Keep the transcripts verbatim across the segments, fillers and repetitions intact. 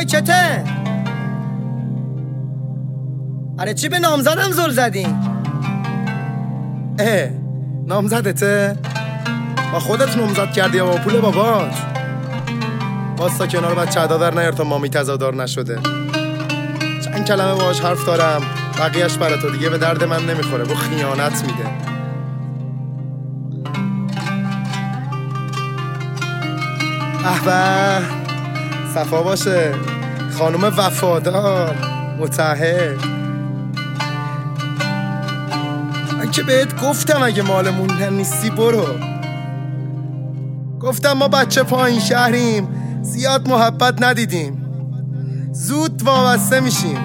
کته. آره چی به نامزدم زل زدین؟ اه نامزدته؟ با خودت نامزد کردی یا با پول بابات؟ واستا کنار بچه عدا در نیار تا مامی تزادار نشده. چند کلمه باهاش حرف دارم، بقیهش برای تو، دیگه به درد من نمیخوره، با خیانت میده. احبه صفا باشه خانوم وفادار متعهد. من که بهت گفتم اگه مالمون نیستی برو. گفتم ما بچه پایین شهریم، زیاد محبت ندیدیم، زود وابسته میشیم.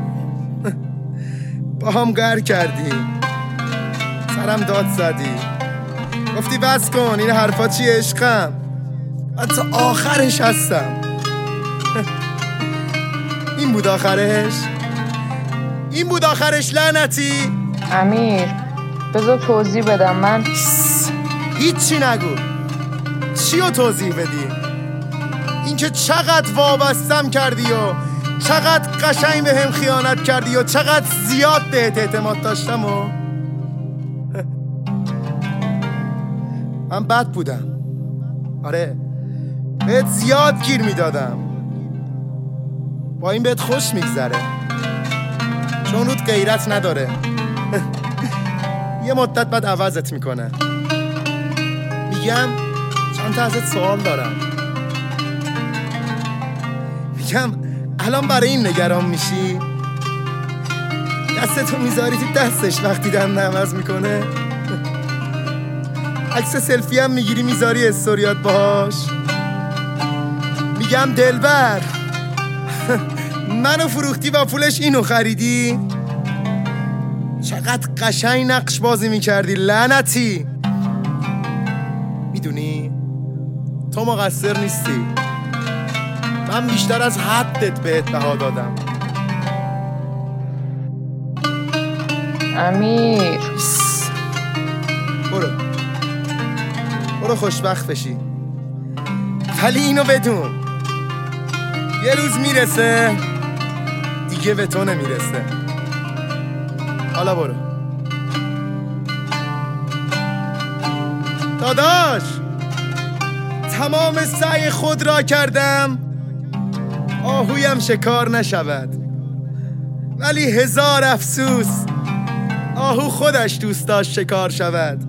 با هم گر کردی، سرم داد زدی، گفتی بس کن این حرفا چیه عشقم، من تا آخرش هستم. این بود آخرش؟ این بود آخرش لعنتی؟ امیر بذار توضیح بدم. من هیچی نگو. چی رو توضیح بدی؟ این که چقدر وابستم کردی و چقدر قشنگ به هم خیانت کردی و چقدر زیاد بهت اعتماد داشتم و من بد بودم. آره بهت زیاد گیر میدادم. با این بهت خوش میگذره چون رود غیرت نداره. یه مدت بعد عوضت میکنه. میگم چند تا ازت سوال دارم. میگم الان برای این نگران میشی؟ دستتو میذاری تو دستش وقتی دم عوض میکنه؟ عکس سلفی هم میگیری میذاری استوریات باهاش؟ میگم دلبر منو فروختی و پولش اینو خریدی؟ چقدر قشنگ نقش بازی میکردی لعنتی. میدونی تو مقصر نیستی، من بیشتر از حدت بهت بها دادم. امیر برو برو خوشبخت بشی، ولی اینو بدون یه روز میرسه دیگه به تو نمیرسه. حالا برو داداش. تمام سعی خود را کردم آهویم شکار نشود، ولی هزار افسوس آهو خودش دوست داشت شکار شود.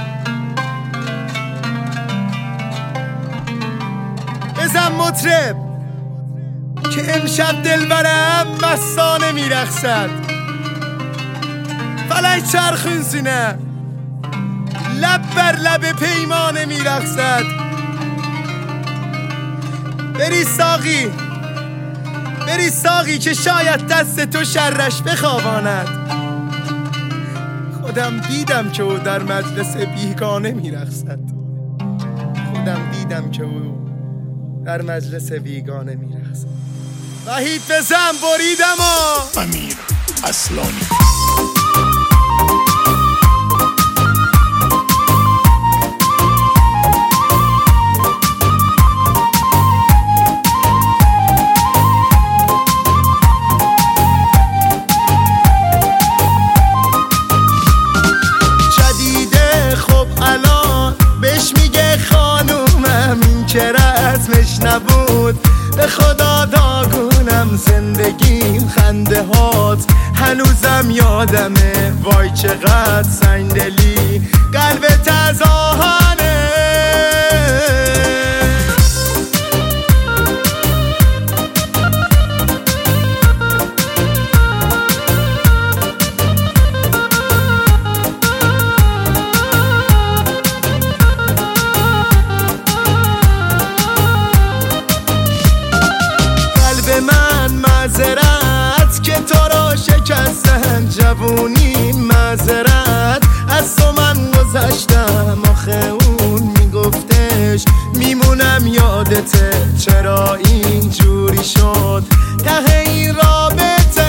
بزن مطرب که امشب دلبرم مستانه میرقصد. فلک چرخون سینه لب بر لب پیمانه میرقصد. بری ساقی بری ساقی که شاید دست تو شرش بخواباند. خودم دیدم که او در مجلس بیگانه میرقصد. خودم دیدم که او در مجلس بیگانه میرقصد. وحید بزن بریدم آ امیر اصلانی. نبود به خدا داغونم زندگیم خنده هات هنوزم یادمه. وای چقدر سنگدلی قلبت از آهنه. معذرت که تو رو شکستن جوونی، معذرت از تو من گذشتم. آخه اون میگفتش میمونم یادته، چرا اینجوری شد ته این رابطه.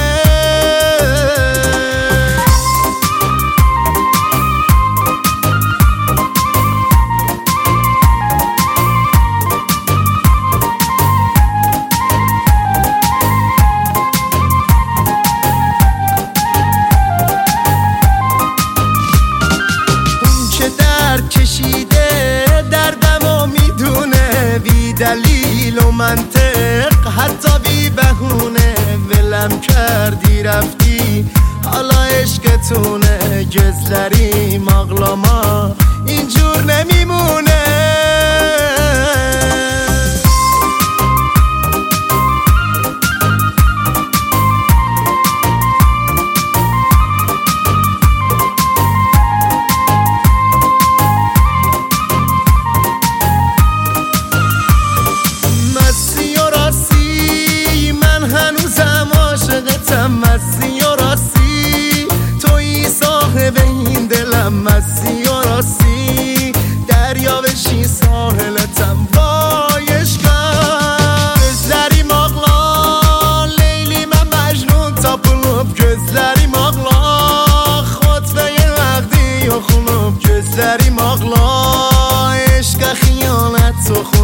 دلیل و منطق، حتی بی بهونه ولم کردی رفتی. حالا عشقتونه گزلری مغلاما اینجور نمیمونه. مستی و راستی توی صاحب این دلم، مستی و راستی دریا بشی ساحلتم وای عشقم. Gözlerim ağlar Leyli من مجنون tapılıp Gözlerim ağlar Xotbeye vəqdi yoxulub Gözlerim ağlar Eşqa xiyonət soxulub